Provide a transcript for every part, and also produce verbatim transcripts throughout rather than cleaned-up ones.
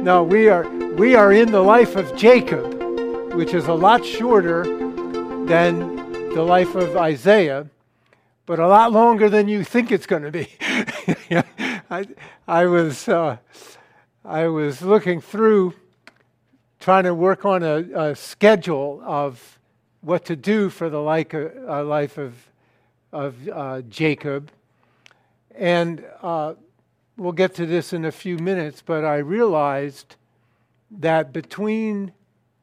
No, we are we are in the life of Jacob, which is a lot shorter than the life of Isaiah, but a lot longer than you think it's going to be. I I was uh, I was looking through, trying to work on a, a schedule of what to do for the like, uh, life of of uh, Jacob, and uh, we'll get to this in a few minutes. But I realized that between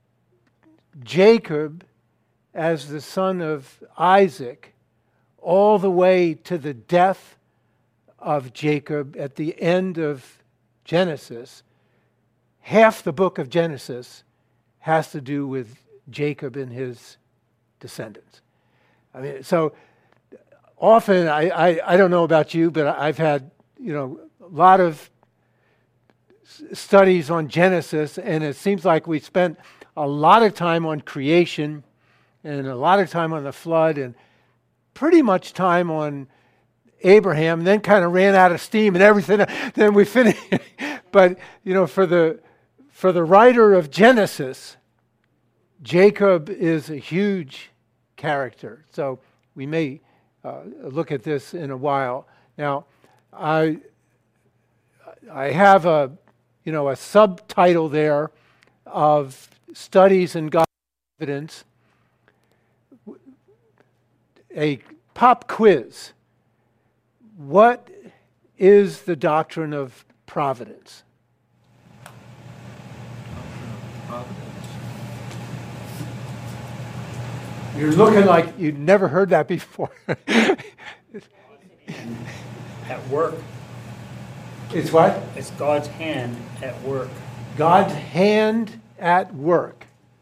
Jacob as the son of Isaac, all the way to the death of Jacob at the end of Genesis, half the book of Genesis has to do with Jacob and his descendants. I mean, so often, I, I, I don't know about you, but I've had, you know, a lot of studies on Genesis, and it seems like we spent a lot of time on creation and a lot of time on the flood and pretty much time on Abraham, and then kind of ran out of steam and everything. Then we finished. But, you know, for the for the writer of Genesis, Jacob is a huge character. So we may uh, look at this in a while. Now, I I have a you know a subtitle there of Studies in God's Evidence, a pop quiz. What is the doctrine of providence? Providence. You're looking like you've never heard that before. At work. It's what? It's God's hand at work. God's hand at work.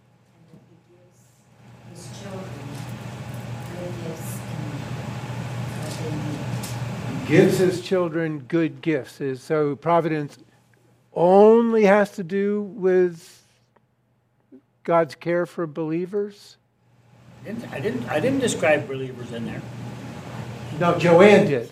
His children good gifts and what they need. Gives his children good gifts. So providence only has to do with God's care for believers? I didn't, I didn't, I didn't describe believers in there. No, Joanne did.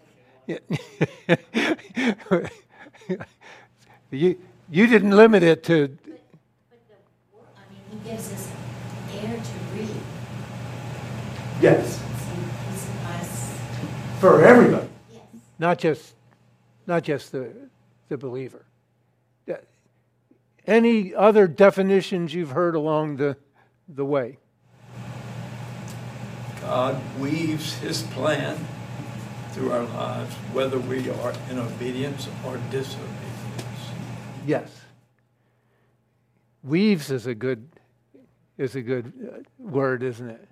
you you didn't limit it to. But, but the, I mean, he gives us air to read. Yes. He's, he's us. For everybody, Yes. not just not just the the believer. Yeah. Any other definitions you've heard along the the way? God weaves his plan through our lives, whether we are in obedience or disobedience. Yes. Weaves is a good is a good uh, word, isn't it?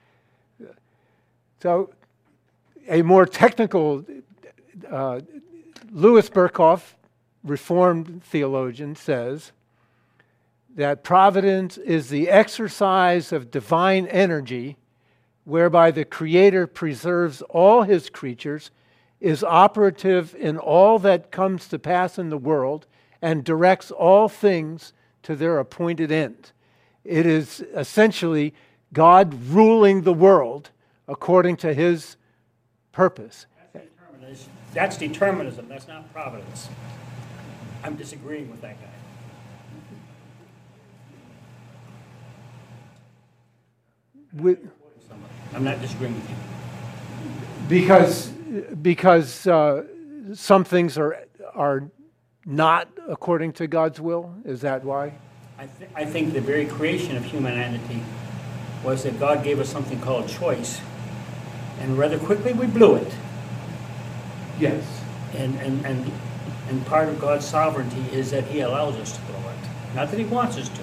So, a more technical, uh, Louis Berkhoff, Reformed theologian, says that providence is the exercise of divine energy whereby the Creator preserves all his creatures, is operative in all that comes to pass in the world, and directs all things to their appointed end. It is essentially God ruling the world according to his purpose. That's determinism. That's determinism. That's not providence. I'm disagreeing with that guy. With, I'm not disagreeing with you. because because uh, some things are are not according to God's will? Is that why? I, th- I think the very creation of humanity was that God gave us something called choice, and rather quickly we blew it. Yes. And and and and part of God's sovereignty is that he allows us to blow it. Not that he wants us to,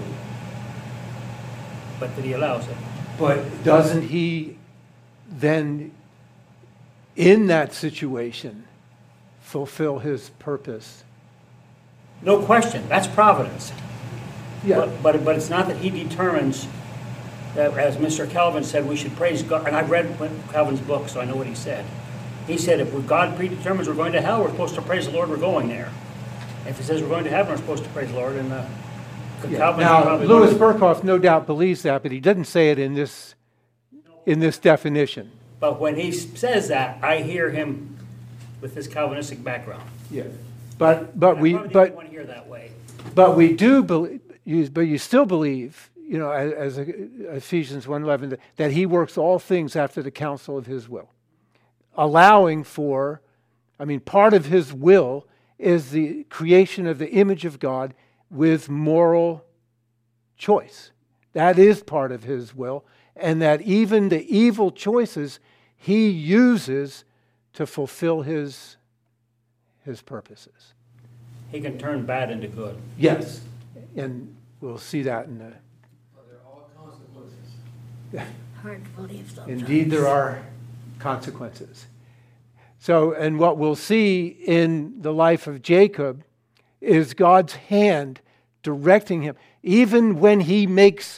but that he allows it. But doesn't he then, in that situation, fulfill his purpose? No question, that's providence. Yeah. But, but but it's not that he determines that, as Mister Calvin said, we should praise God. And I've read Calvin's book, so I know what he said. He said if God predetermines we're going to hell, we're supposed to praise the Lord, we're going there. If he says we're going to heaven, we're supposed to praise the Lord. And uh, Yeah. Calvin Now, probably Louis learned- Berkhoff no doubt believes that, but he doesn't say it in this in this definition. But when he says that, I hear him with his Calvinistic background. Yeah. But but I we probably but didn't want to hear that way. but we do believe, you, but you still believe, you know, as, as Ephesians one eleven, that, that he works all things after the counsel of his will, allowing for, I mean, part of his will is the creation of the image of God with moral choice. That is part of his will, and that even the evil choices he uses to fulfill his, his purposes. He can turn bad into good. Yes, and we'll see that in the... Well, there are all consequences. Hard to believe sometimes. Indeed, there are consequences. So, and what we'll see in the life of Jacob is God's hand directing him. Even when he makes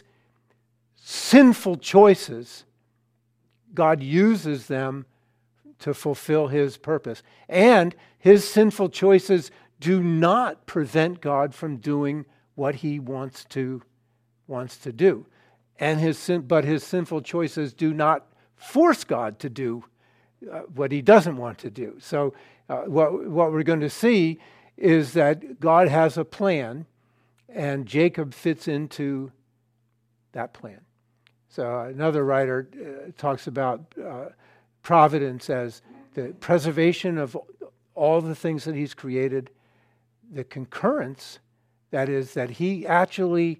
sinful choices, God uses them to fulfill his purpose. And his sinful choices do not prevent God from doing what he wants to wants to do. And his sin, but his sinful choices do not force God to do uh, what he doesn't want to do. So uh, what, what we're going to see is that God has a plan, and Jacob fits into that plan. So another writer uh, talks about uh, providence as the preservation of all the things that he's created, the concurrence, that is, that he actually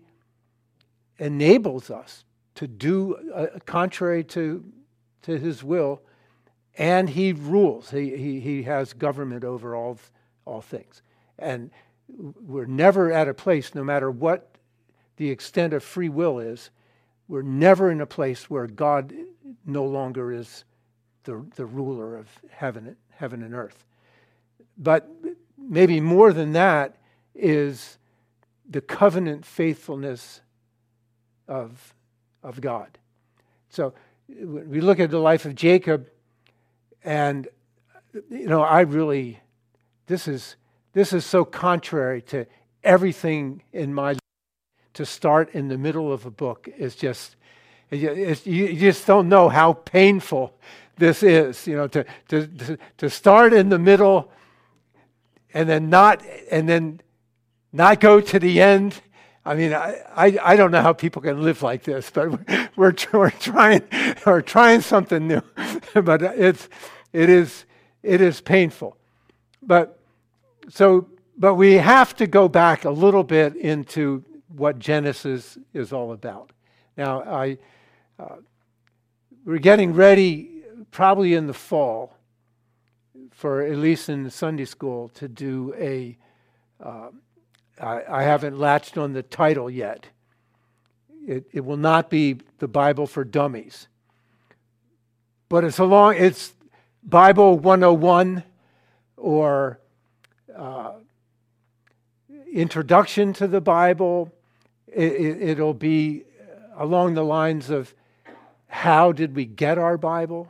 enables us to do uh, contrary to, to his will, and he rules. He, he, he has government over all, all things. And we're never at a place, no matter what the extent of free will is, we're never in a place where God no longer is the, the ruler of heaven, heaven and earth. But maybe more than that is the covenant faithfulness of, of God. So when we look at the life of Jacob, and you know, I really, this is this is so contrary to everything in my life. To start in the middle of a book is just, it's, you just don't know how painful this is. You know, to to to start in the middle, and then not and then not go to the end. I mean, I, I, I don't know how people can live like this, but we're we're trying we're trying something new, but it's it is it is painful. But so but we have to go back a little bit into what Genesis is all about. Now, I uh, we're getting ready, probably in the fall, for at least in the Sunday school, to do a. Uh, I, I haven't latched on the title yet. It, it will not be the Bible for Dummies, but it's along. It's Bible one oh one, or uh, Introduction to the Bible. It, it, it'll be along the lines of how did we get our Bible?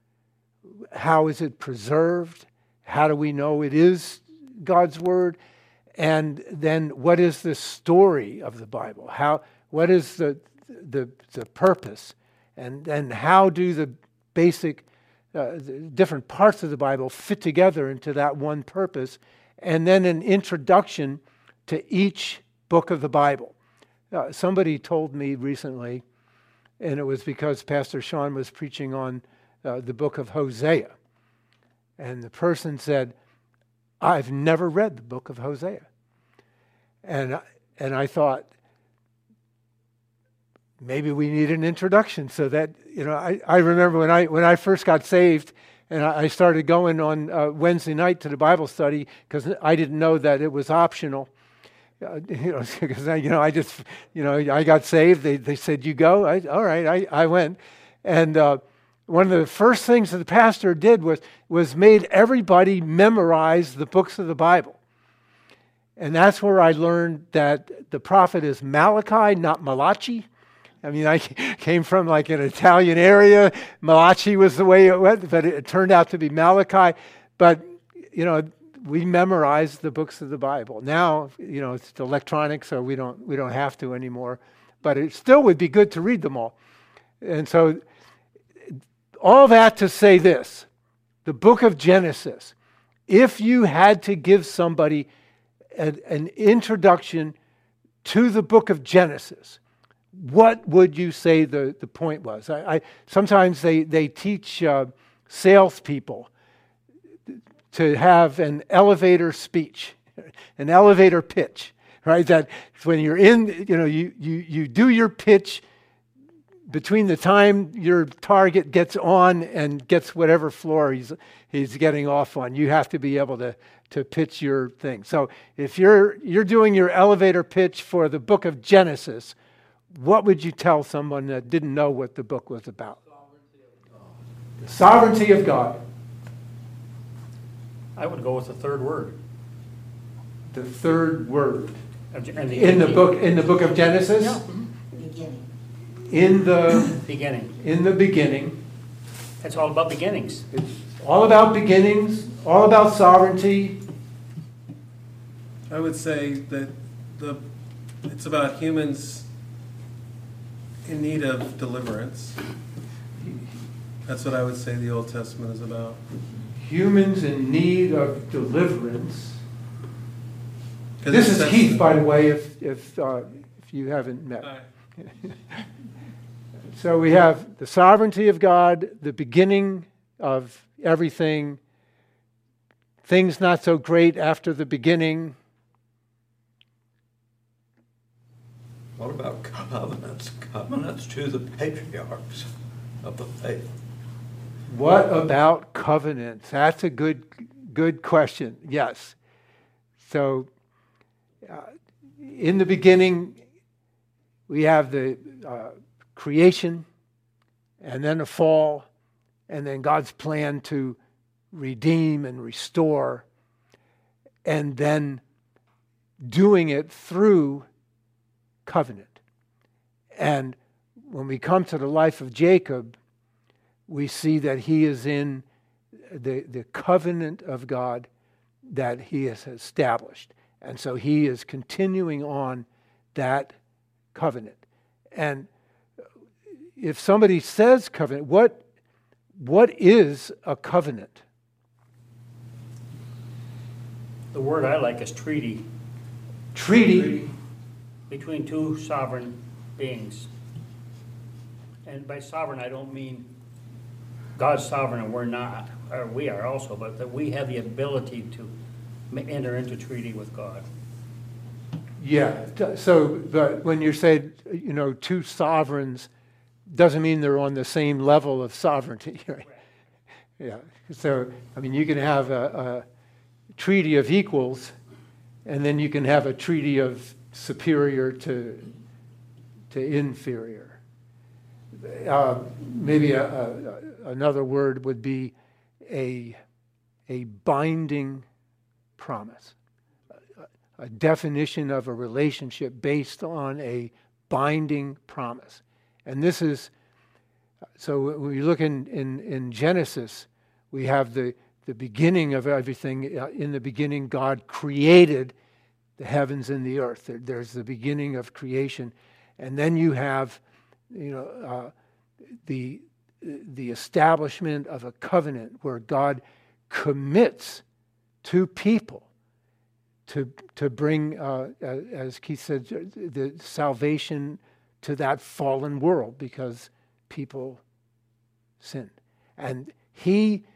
How is it preserved? How do we know it is God's Word? And then what is the story of the Bible? How what is the the, the purpose? And and how do the basic uh, the different parts of the Bible fit together into that one purpose? And then an introduction to each book of the Bible. Uh, somebody told me recently, and it was because Pastor Sean was preaching on uh, the book of Hosea. And the person said, I've never read the book of Hosea. And, and I thought, maybe we need an introduction so that, you know, I, I remember when I when I first got saved and I, I started going on uh, Wednesday night to the Bible study because I didn't know that it was optional. Uh, you know, because I, you know, I just, you know, I got saved. They they said, you go. I, all right, I, I went. And uh, one of the first things that the pastor did was, was made everybody memorize the books of the Bible. And that's where I learned that the prophet is Malachi, not Malachi. I mean, I came from like an Italian area. Malachi was the way it went, but it turned out to be Malachi. But, you know, we memorized the books of the Bible. Now, you know, it's electronic, so we don't we don't have to anymore. But it still would be good to read them all. And so, all that to say this, the book of Genesis, if you had to give somebody an, an introduction to the book of Genesis, what would you say the, the point was? I, I sometimes they they teach uh, salespeople to have an elevator speech, an elevator pitch, right? That when you're in, you know, you you you do your pitch between the time your target gets on and gets whatever floor he's he's getting off on. You have to be able to to pitch your thing. So if you're you're doing your elevator pitch for the book of Genesis, what would you tell someone that didn't know what the book was about? The sovereignty of God. I would go with the third word. The third word. And the, In the book in the book of Genesis? Yeah. Beginning. In the Beginning. in the beginning. It's all about beginnings. It's all about beginnings, all about sovereignty. I would say that the it's about humans in need of deliverance. That's what I would say the Old Testament is about. Humans in need of deliverance. 'Cause This it is says- Keith, by the way, if if uh, if you haven't met. Hi. So we have the sovereignty of God, the beginning of everything, things not so great after the beginning. What about covenants? Covenants to the patriarchs of the faith. What about covenants? That's a good good question. Yes. So uh, in the beginning, we have the uh, creation, and then a fall, and then God's plan to redeem and restore, and then doing it through covenant. And when we come to the life of Jacob, we see that he is in the, the covenant of God that he has established. And so he is continuing on that covenant. And if somebody says covenant, what what is a covenant? The word I like is treaty. Treaty. Between two sovereign beings. And by sovereign, I don't mean God's sovereign and we're not, or we are also, but that we have the ability to ma- enter into treaty with God. Yeah. t- So, but when you say, you know, two sovereigns, doesn't mean they're on the same level of sovereignty. Right? Yeah. So, I mean, you can have a, a treaty of equals, and then you can have a treaty of superior to to inferior. Uh, maybe a, a, another word would be a a binding promise, a, a definition of a relationship based on a binding promise. And this is, so when we look in, in, in Genesis, we have the, the beginning of everything. In the beginning, God created the heavens and the earth. There, there's the beginning of creation. And then you have, you know, uh, the, the establishment of a covenant where God commits to people to, to bring, uh, as Keith said, the salvation to that fallen world because people sinned. And he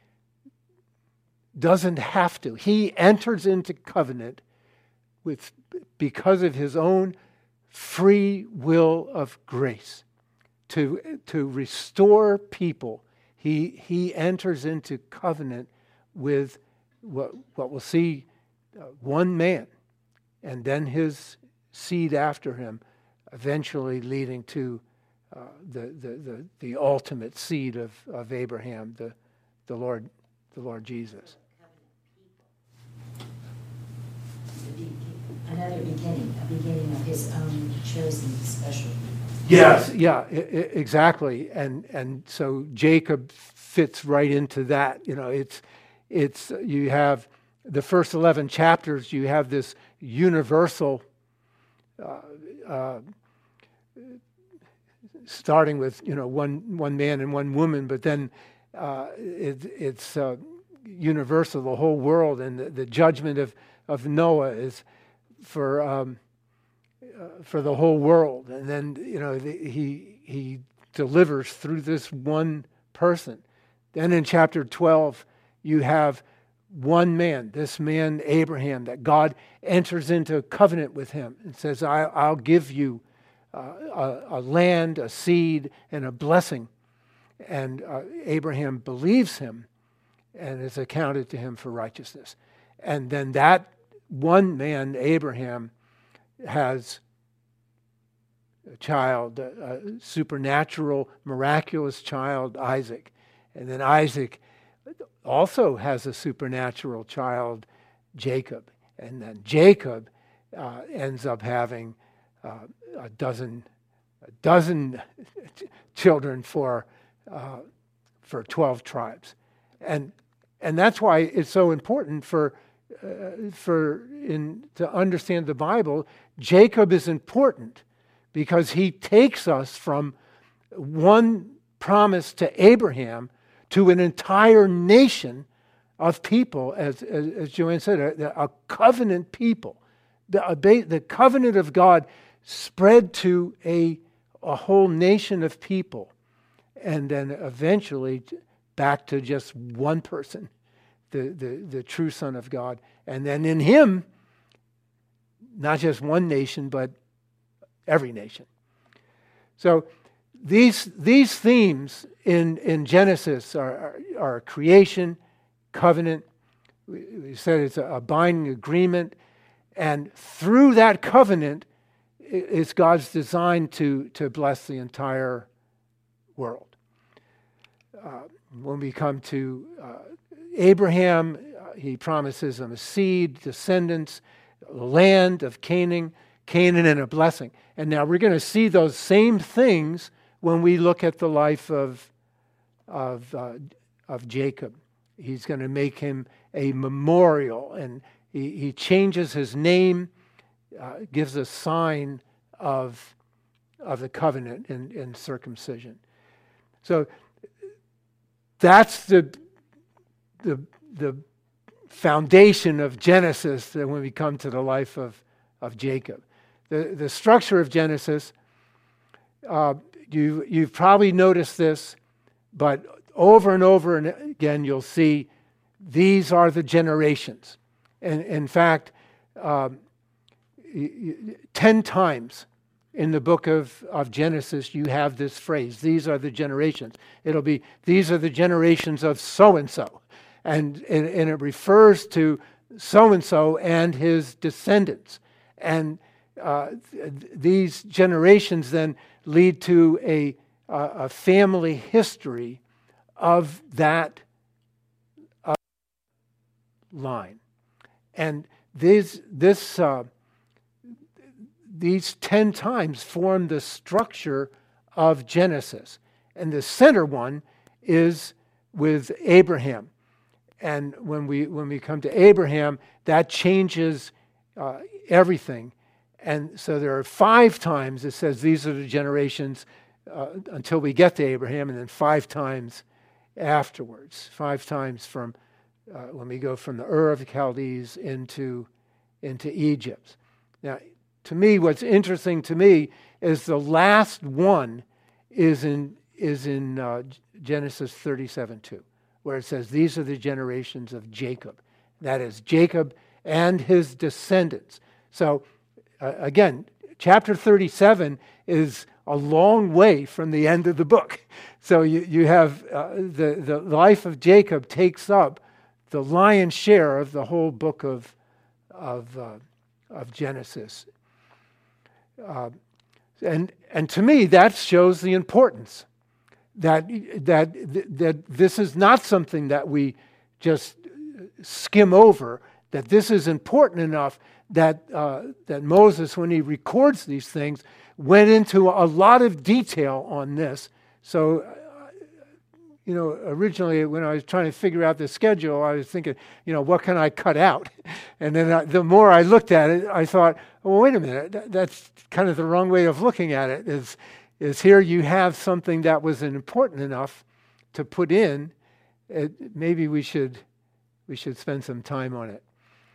doesn't have to. He enters into covenant with because of his own free will of grace to, to restore people. He, he enters into covenant with what, what we'll see uh, one man and then his seed after him, eventually leading to uh, the, the, the, the ultimate seed of, of Abraham, the, the Lord, the Lord Jesus. Another beginning, a beginning of his own chosen special people. Yes, yeah, I- I- exactly. And and so Jacob fits right into that. You know, it's it's you have the first eleven chapters. You have this universal, uh, uh, starting with you know one one man and one woman, but then uh, it, it's uh, universal, the whole world, and the, the judgment of of Noah is for um, uh, for the whole world, and then you know the, he he delivers through this one person. Then in chapter twelve, you have one man, this man Abraham, that God enters into a covenant with him and says, I, I'll give you uh, a, a land, a seed, and a blessing. And uh, Abraham believes him and is accounted to him for righteousness. And then that one man, Abraham, has a child, a, a supernatural, miraculous child, Isaac. And then Isaac also has a supernatural child, Jacob. And then Jacob uh, ends up having uh, a dozen, a dozen children for uh, for twelve tribes, and and that's why it's so important for uh, for in to understand the Bible. Jacob is important because he takes us from one promise to Abraham to an entire nation of people, as, as, as Joanne said, a, a covenant people. The, a, the covenant of God spread to a, a whole nation of people, and then eventually back to just one person, the, the, the true Son of God. And then in him, not just one nation, but every nation. So These these themes in, in Genesis are, are, are creation, covenant. We, we said it's a, a binding agreement. And through that covenant, it's God's design to, to bless the entire world. Uh, when we come to uh, Abraham, uh, he promises him a seed, descendants, the land of Canaan, Canaan and a blessing. And now we're going to see those same things when we look at the life of, of, uh, of Jacob. He's going to make him a memorial, and he, he changes his name, uh, gives a sign of, of the covenant in, in circumcision. So that's the, the, the foundation of Genesis that when we come to the life of, of Jacob. The, the structure of Genesis, uh, You, you've probably noticed this, but over and over and again, you'll see these are the generations. And in fact, um, ten times in the book of, of Genesis, you have this phrase, these are the generations. It'll be, these are the generations of so-and-so. And, and, and it refers to so-and-so and his descendants. And uh, th- these generations then lead to a, uh, a family history of that uh, line. And these, this, uh, these ten times form the structure of Genesis. And the center one is with Abraham. And when we, when we come to Abraham, that changes uh, everything. And so there are five times it says these are the generations uh, until we get to Abraham, and then five times afterwards. Five times from uh, when we go from the Ur of the Chaldees into, into Egypt. Now, to me, what's interesting to me is the last one is in, is in uh, Genesis thirty-seven two, where it says these are the generations of Jacob. That is Jacob and his descendants. So Uh, again, chapter thirty-seven is a long way from the end of the book. So you, you have uh, the, the life of Jacob takes up the lion's share of the whole book of, of, uh, of Genesis. Uh, and, and to me, that shows the importance that, that, that this is not something that we just skim over, that this is important enough that uh, that Moses, when he records these things, went into a lot of detail on this. So, uh, you know, originally when I was trying to figure out the schedule, I was thinking, you know, what can I cut out? And then I, the more I looked at it, I thought, well, wait a minute, that, that's kind of the wrong way of looking at it. Is is here you have something that was important enough to put in. It, maybe we should we should spend some time on it.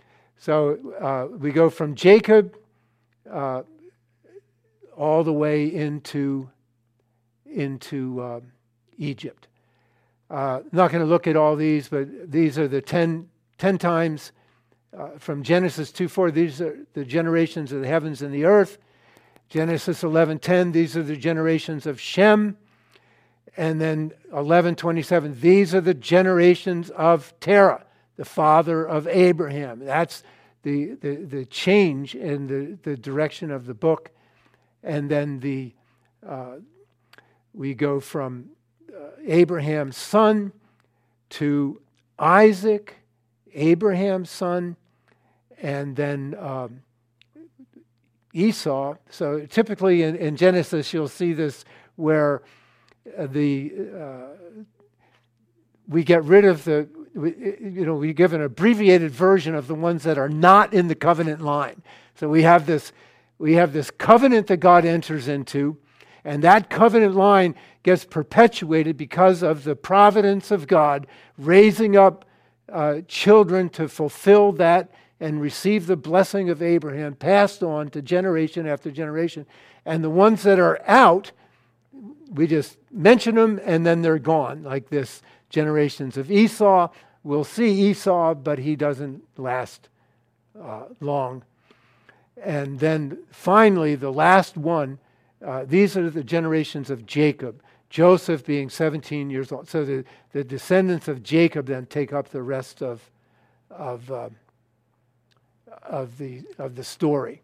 So uh, we go from Jacob uh, all the way into, into uh, Egypt. Uh, not going to look at all these, but these are the ten, ten times uh, from Genesis two four. These are the generations of the heavens and the earth. Genesis eleven ten. These are the generations of Shem. And then eleven twenty-seven. These are the generations of Terah, the father of Abraham. That's the the, the change in the, the direction of the book. And then the uh, we go from uh, Abraham's son to Isaac, Abraham's son, and then um, Esau. So typically in, in Genesis you'll see this where uh, the uh, we get rid of the we, you know we give an abbreviated version of the ones that are not in the covenant line. So we have this we have this covenant that God enters into, and that covenant line gets perpetuated because of the providence of God raising up uh, children to fulfill that and receive the blessing of Abraham passed on to generation after generation. And the ones that are out, we just mention them and then they're gone, like this generations of Esau. We'll see Esau, but he doesn't last uh, long. And then finally, the last one, uh, these are the generations of Jacob, Joseph being seventeen years old. So the, the descendants of Jacob then take up the rest of, of, uh, of, the, of the story.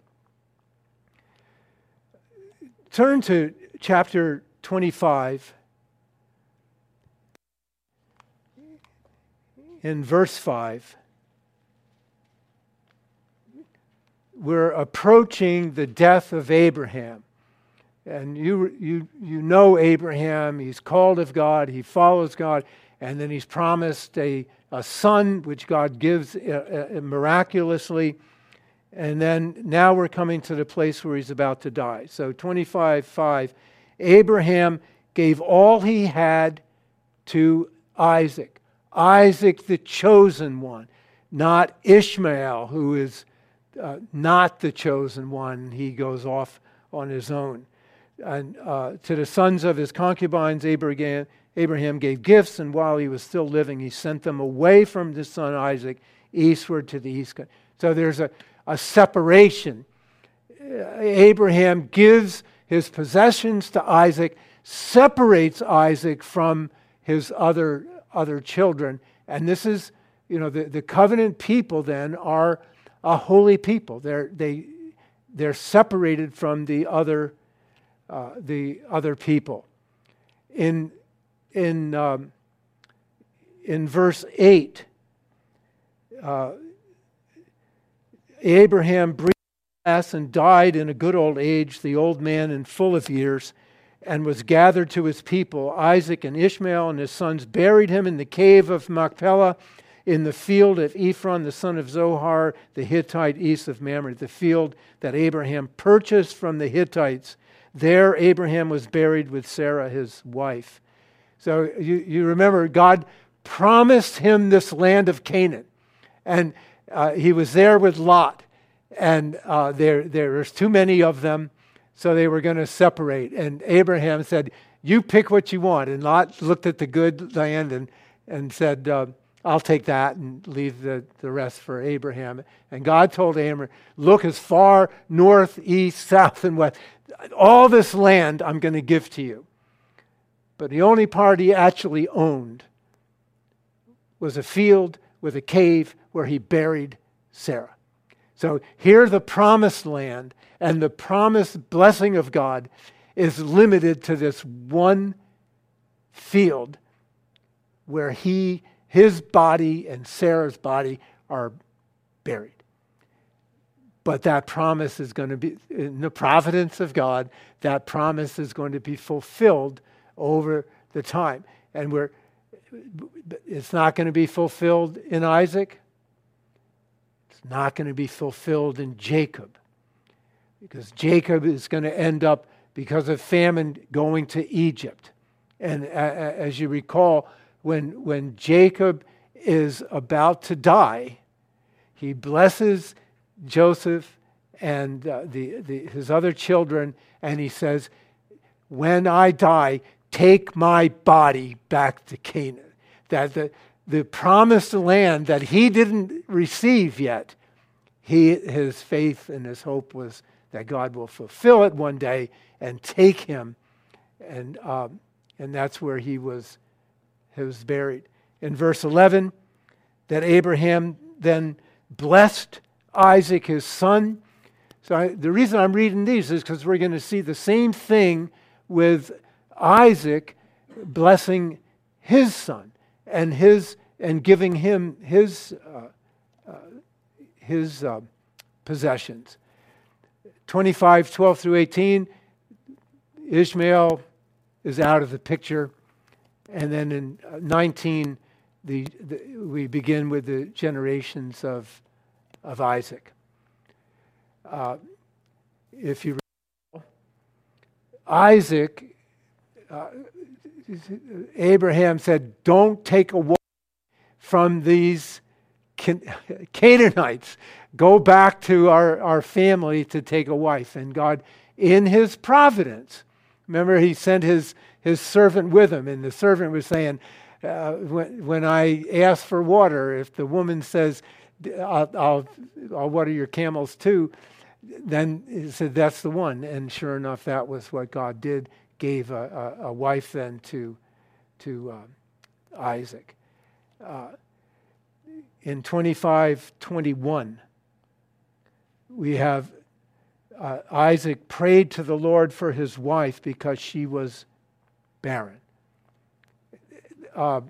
Turn to chapter twenty-five. In verse five, we're approaching the death of Abraham. And you, you, you know Abraham, he's called of God, he follows God, and then he's promised a, a son, which God gives uh, uh, miraculously. And then now we're coming to the place where he's about to die. So twenty-five five, Abraham gave all he had to Isaac. Isaac, the chosen one, not Ishmael, who is uh, not the chosen one. He goes off on his own. And uh, to the sons of his concubines, Abraham, Abraham gave gifts, and while he was still living, he sent them away from his son Isaac eastward to the east. So there's a, a separation. Abraham gives his possessions to Isaac, separates Isaac from his other other children. And this is, you know, the, the covenant people then are a holy people. They're they they're separated from the other uh, the other people. In in um, in verse eight, uh, Abraham breathed last and died in a good old age, the old man and full of years, and was gathered to his people. Isaac and Ishmael and his sons buried him in the cave of Machpelah in the field of Ephron, the son of Zohar, the Hittite, east of Mamre, the field that Abraham purchased from the Hittites. There Abraham was buried with Sarah, his wife. So you, you remember God promised him this land of Canaan. And uh, he was there with Lot. And uh, there there's too many of them. So they were going to separate. And Abraham said, you pick what you want. And Lot looked at the good land and, and said, uh, I'll take that and leave the, the rest for Abraham. And God told Abraham, look as far north, east, south, and west. All this land I'm going to give to you. But the only part he actually owned was a field with a cave where he buried Sarah. So here the promised land and the promised blessing of God is limited to this one field where he, his body and Sarah's body are buried. But that promise is going to be, in the providence of God, that promise is going to be fulfilled over the time. And we're, it's not going to be fulfilled in Isaac. It's not going to be fulfilled in Jacob. Because Jacob is going to end up, because of famine, going to Egypt. And as you recall, when, when Jacob is about to die, he blesses Joseph and uh, the, the, his other children, and he says, when I die, take my body back to Canaan. That the, the promised land that he didn't receive yet, he, his faith and his hope was that God will fulfill it one day and take him. And, um, and that's where he was, he was buried. In verse eleven, that Abraham then blessed Isaac, his son. So I, the reason I'm reading these is because we're going to see the same thing with Isaac blessing his son and his and giving him his uh, uh, his uh, possessions. twenty-five, twelve through eighteen, Ishmael is out of the picture, and then in nineteen, the, the we begin with the generations of of Isaac. Uh, if you recall, Isaac, uh, Abraham said, don't take a wife from these Can- Canaanites. Go back to our, our family to take a wife. And God, in his providence, remember he sent his, his servant with him, and the servant was saying, uh, when, when I ask for water, if the woman says, I'll, I'll, I'll water your camels too, then he said, that's the one. And sure enough, that was what God did, gave a, a, a wife then to, to uh, Isaac. Uh, in twenty-five twenty-one, we have uh, Isaac prayed to the Lord for his wife because she was barren. Uh,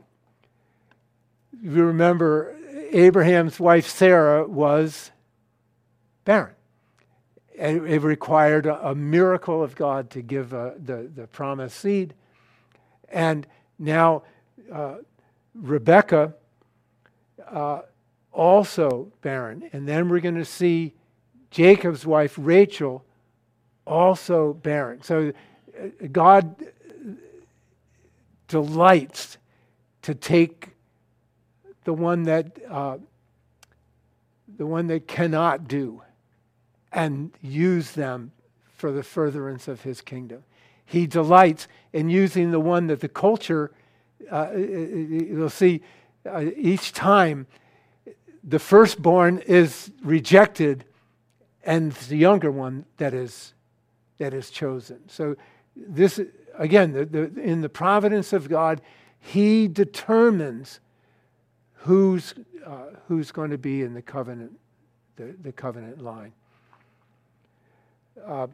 you remember Abraham's wife Sarah was barren. And it required a, a miracle of God to give uh, the, the promised seed. And now uh, Rebekah uh, also barren. And then we're going to see Jacob's wife Rachel also barren. So uh, God delights to take the one that uh, the one that cannot do and use them for the furtherance of his kingdom. He delights in using the one that the culture, uh, you'll see uh, each time the firstborn is rejected and it's the younger one that is that is chosen. So this, again, the, the, in the providence of God, he determines who's uh, who's going to be in the covenant, the, the covenant line. Uh,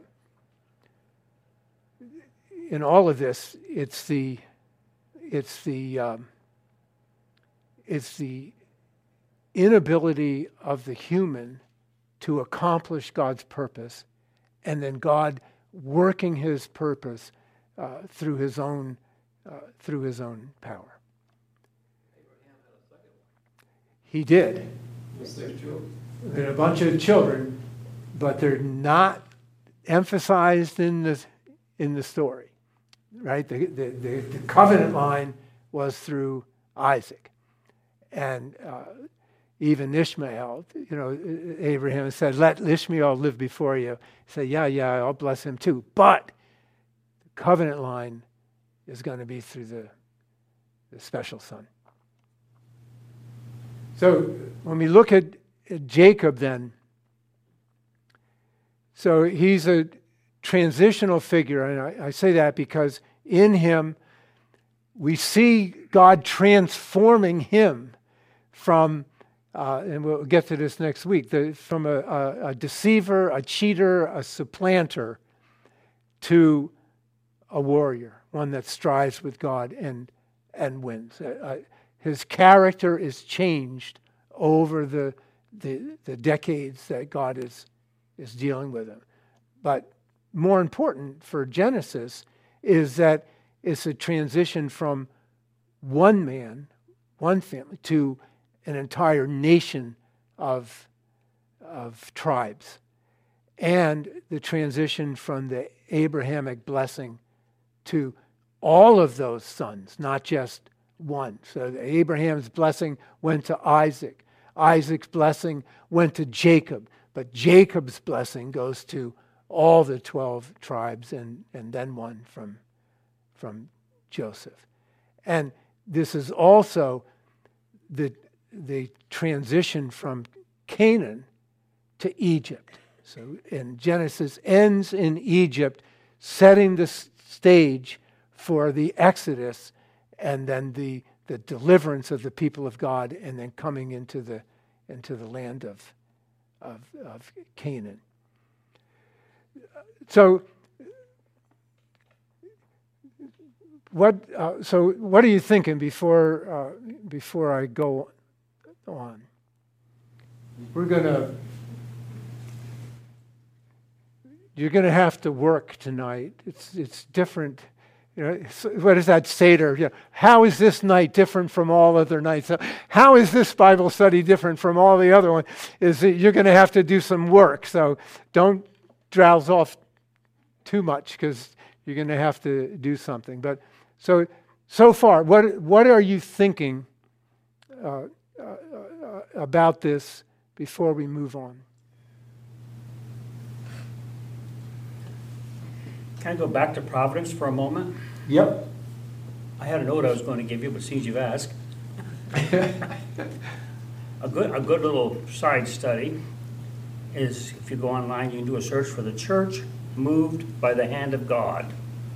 in all of this, it's the it's the um, it's the inability of the human to accomplish God's purpose, and then God working His purpose uh, through His own uh, through His own power. He did. There are a bunch of children, but they're not emphasized in the in the story, right? The, the, the, the covenant line was through Isaac, and uh, even Ishmael. You know, Abraham said, "Let Ishmael live before you." He said, "Yeah, yeah, I'll bless him too." But the covenant line is going to be through the the special son. So when we look at, at Jacob, then. So he's a transitional figure, and I, I say that because in him we see God transforming him from, uh, and we'll get to this next week, the, from a, a, a deceiver, a cheater, a supplanter, to a warrior, one that strives with God and and wins. Uh, his character is changed over the the, the decades that God is. is dealing with him. But more important for Genesis is that it's a transition from one man, one family, to an entire nation of, of tribes. And the transition from the Abrahamic blessing to all of those sons, not just one. So Abraham's blessing went to Isaac. Isaac's blessing went to Jacob, but Jacob's blessing goes to all the twelve tribes and, and then one from, from Joseph. And this is also the, the transition from Canaan to Egypt. So in Genesis ends in Egypt, setting the stage for the Exodus and then the, the deliverance of the people of God and then coming into the into the land of, of, of Canaan. So what uh, so what are you thinking before uh, before I go on? We're gonna You're going to have to work tonight. It's it's different. You know, what is that Seder? You know, how is this night different from all other nights? How is this Bible study different from all the other ones? Is that you're going to have to do some work. So don't drowse off too much because you're going to have to do something. But so so far, what what are you thinking uh, uh, about this before we move on? Can I go back to Providence for a moment? Yep. I had a note I was going to give you, but since you've asked. a good a good little side study is, if you go online, you can do a search for the church moved by the hand of God.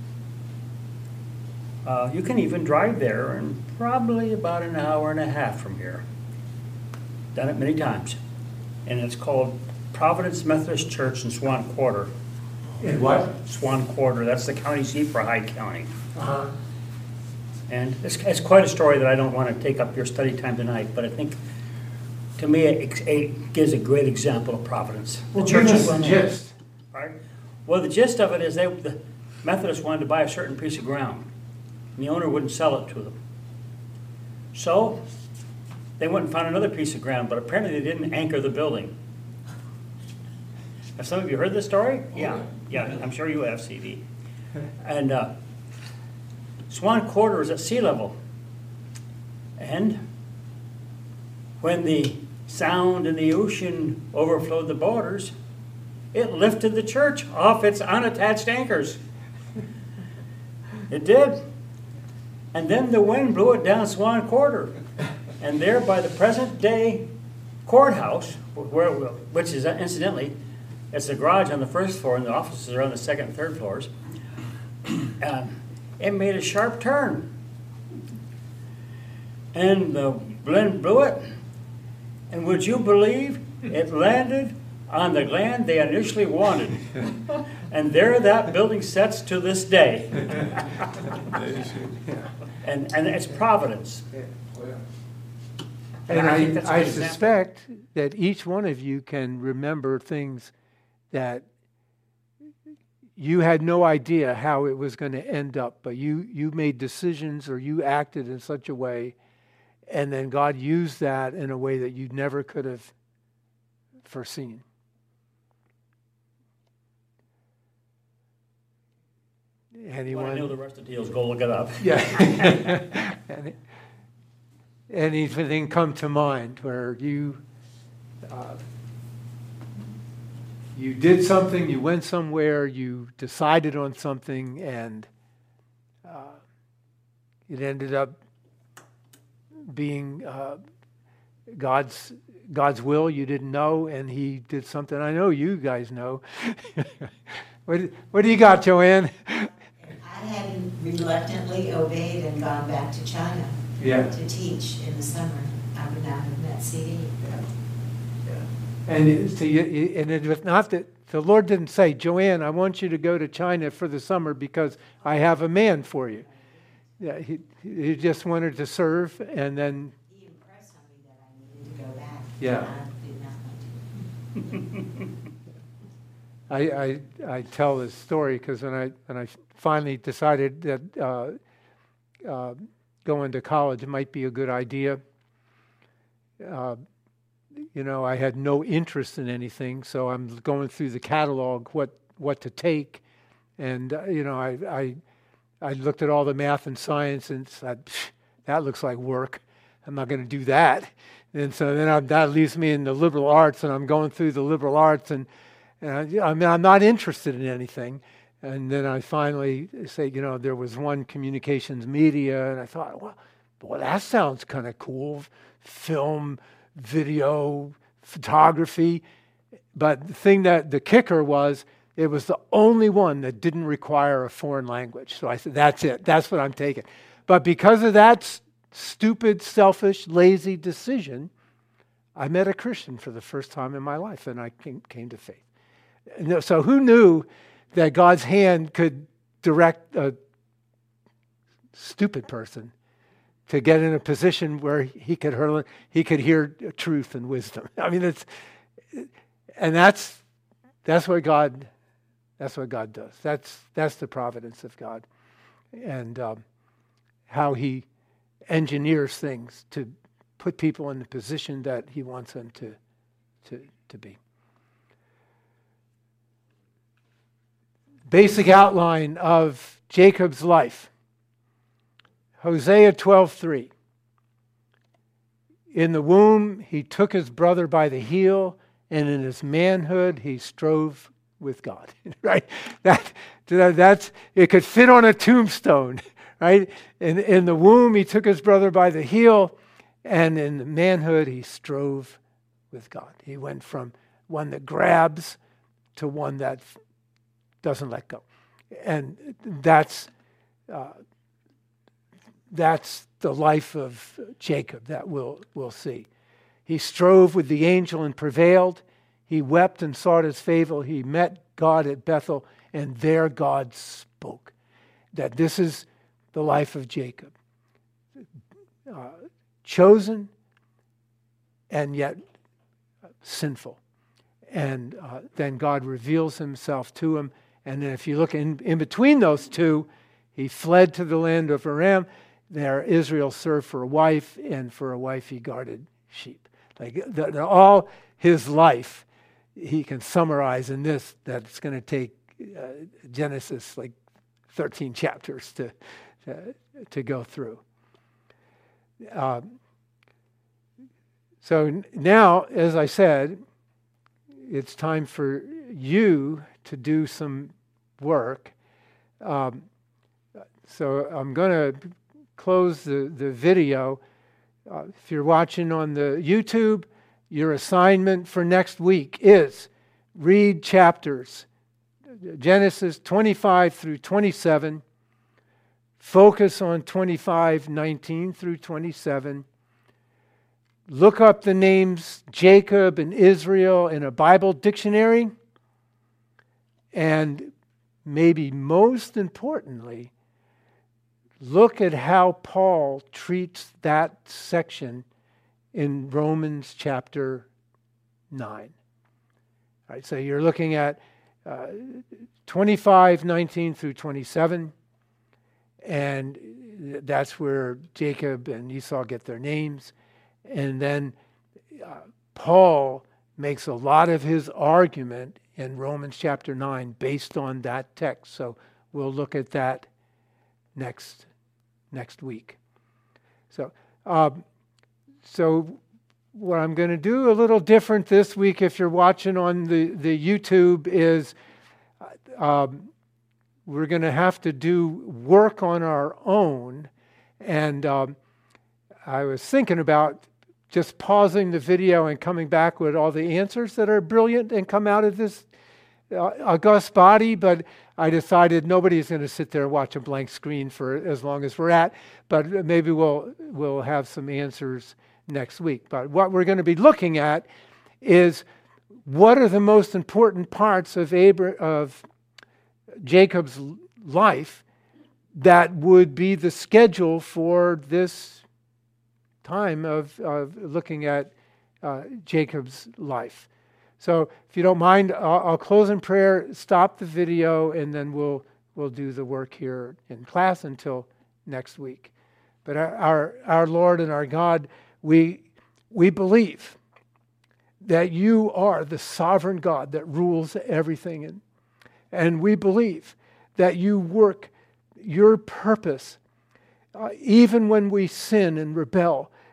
Uh, you can even drive there in probably about an hour and a half from here. Done it many times. And it's called Providence Methodist Church in Swan Quarter. In what? Swan Quarter, that's the county seat for Hyde County. Uh-huh. And it's, it's quite a story that I don't want to take up your study time tonight, but I think, to me, it, it gives a great example of Providence. Well, give us the gist. Right? Well, the gist of it is they, the Methodists wanted to buy a certain piece of ground, and the owner wouldn't sell it to them. So they went and found another piece of ground, but apparently they didn't anchor the building. Have some of you heard this story? Yeah, yeah, I'm sure you have, C D. And uh, Swan Quarter is at sea level. And when the sound in the ocean overflowed the borders, it lifted the church off its unattached anchors. It did. And then the wind blew it down Swan Quarter. And there by the present day courthouse, where, which is incidentally, it's a garage on the first floor and the offices are on the second and third floors. Um, it made a sharp turn. And the wind blew it. And would you believe it landed on the land they initially wanted? And there that building sits to this day. and, and it's Providence. And And I I, think that's a I good example. suspect that each one of you can remember things that you had no idea how it was going to end up, but you, you made decisions or you acted in such a way, and then God used that in a way that you never could have foreseen. Anyone? When I know the rest of the deals, go look it up. Yeah. Any- Anything come to mind where you uh, you did something, you went somewhere, you decided on something, and uh, it ended up being uh, God's God's will. You didn't know, and He did something. I know you guys know. what What do you got, Joanne? I had reluctantly obeyed and gone back to China Yeah. to teach in the summer. I would not have met C D. And it, so you, you- and it was not that the Lord didn't say, Joanne, I want you to go to China for the summer because I have a man for you. Yeah, he, he just wanted to serve, and then He impressed on me that I needed to go back. Yeah. I did not want to. I, I, I tell this story because when I when I finally decided that uh, uh, going to college might be a good idea, uh, you know, I had no interest in anything, so I'm going through the catalog what what to take, and uh, you know, I, I I looked at all the math and science and said, that looks like work, I'm not going to do that. And so then I, that leaves me in the liberal arts, and I'm going through the liberal arts, and, and I, I mean, I'm not interested in anything. And then I finally say, you know, there was one communications media, and I thought, well, boy, that sounds kind of cool. Film, video, photography. But the thing that the kicker was, it was the only one that didn't require a foreign language. So I said, that's it. That's what I'm taking. But because of that s- stupid, selfish, lazy decision, I met a Christian for the first time in my life, and I came, came to faith. And so who knew that God's hand could direct a stupid person to get in a position where he could hear, he could hear truth and wisdom? I mean, it's, and that's that's what God, that's what God does. That's that's the providence of God, and um, how He engineers things to put people in the position that He wants them to to to be. Basic outline of Jacob's life. Hosea twelve three. In the womb he took his brother by the heel, and in his manhood he strove with God. Right? That, that that's it could fit on a tombstone, right? In in the womb he took his brother by the heel, and in manhood he strove with God. He went from one that grabs to one that doesn't let go. And that's uh, that's the life of Jacob that we'll, we'll see. He strove with the angel and prevailed. He wept and sought his favor. He met God at Bethel, and there God spoke. That this is the life of Jacob. Uh, chosen and yet sinful. And uh, then God reveals himself to him. And then if you look in, in between those two, he fled to the land of Aram. There Israel served for a wife, and for a wife he guarded sheep. Like the, the, all his life, he can summarize in this, that it's going to take uh, Genesis like thirteen chapters to, to, to go through. Um, so now, as I said, it's time for you to do some work. Um, so I'm going to close the, the video. Uh, if you're watching on the YouTube, your assignment for next week is read chapters Genesis twenty-five through twenty-seven. Focus on twenty-five nineteen through twenty-seven. Look up the names Jacob and Israel in a Bible dictionary. And maybe most importantly, look at how Paul treats that section in Romans chapter nine. All right, so you're looking at uh, twenty-five nineteen through twenty-seven. And that's where Jacob and Esau get their names. And then uh, Paul makes a lot of his argument in Romans chapter nine based on that text. So we'll look at that next next week. So, um, so what I'm going to do a little different this week, if you're watching on the, the YouTube, is um, we're going to have to do work on our own. And um, I was thinking about just pausing the video and coming back with all the answers that are brilliant and come out of this uh, august body, but I decided nobody's going to sit there and watch a blank screen for as long as we're at, but maybe we'll we'll have some answers next week. But what we're going to be looking at is what are the most important parts of Abra- of Jacob's life that would be the schedule for this time of, of looking at uh, Jacob's life. So if you don't mind, I'll, I'll close in prayer, stop the video, and then we'll we'll do the work here in class until next week. But our our, our Lord and our God, we we believe that you are the sovereign God that rules everything, and and we believe that you work your purpose uh, even when we sin and rebel.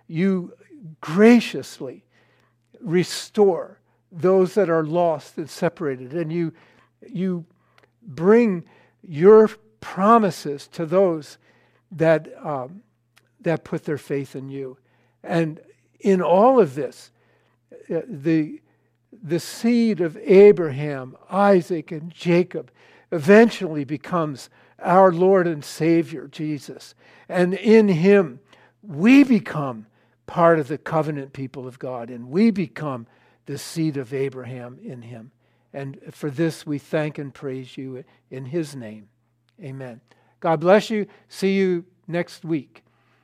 you graciously restore those that are lost and separated, and you you bring your promises to those that um, that put their faith in you. And in all of this, uh, the the seed of Abraham, Isaac, and Jacob eventually becomes our Lord and Savior, Jesus. And in him, we become part of the covenant people of God, and we become the seed of Abraham in him. And for this, we thank and praise you in his name. Amen. God bless you. See you next week.